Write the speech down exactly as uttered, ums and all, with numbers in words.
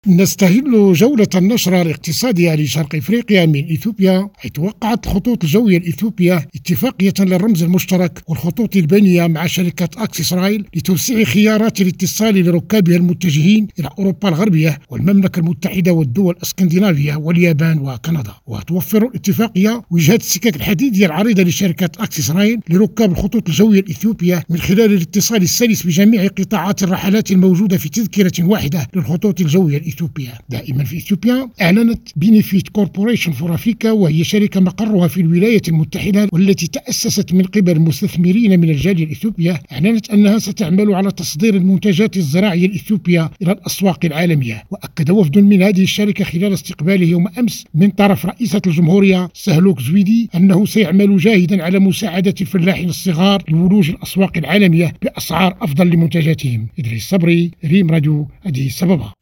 نستهل جولة النشرة الاقتصادية لشرق إفريقيا من إثيوبيا، حيث وقعت خطوط الجوية الإثيوبية اتفاقية للرمز المشترك والخطوط البينية مع شركة أكسس رايل لتوسيع خيارات الاتصال لركابها المتجهين إلى أوروبا الغربية والمملكة المتحدة والدول الاسكندنافية واليابان وكندا. وتوفر الاتفاقية وجهات السكك الحديدية العريضة لشركة أكسس رايل لركاب الخطوط الجوية الإثيوبية من خلال الاتصال السلس بجميع قطاعات الرحلات الموجودة في تذكرة واحدة للخطوط الجوية الإثيوبية. دائما في إثيوبيا، أعلنت بينيفيت كوربوريشن فور أفريكا، وهي شركة مقرها في الولايات المتحدة والتي تأسست من قبل مستثمرين من الجالية الإثيوبية، أعلنت أنها ستعمل على تصدير المنتجات الزراعية الإثيوبية إلى الأسواق العالمية. وأكد وفد من هذه الشركة خلال استقباله يوم أمس من طرف رئيسة الجمهورية سهلوك زويدي أنه سيعمل جاهدا على مساعدة الفلاحين الصغار لولوج الأسواق العالمية بأسعار أفضل لمنتجاتهم. إدريس صبري، ريم راديو، أديس أبابا.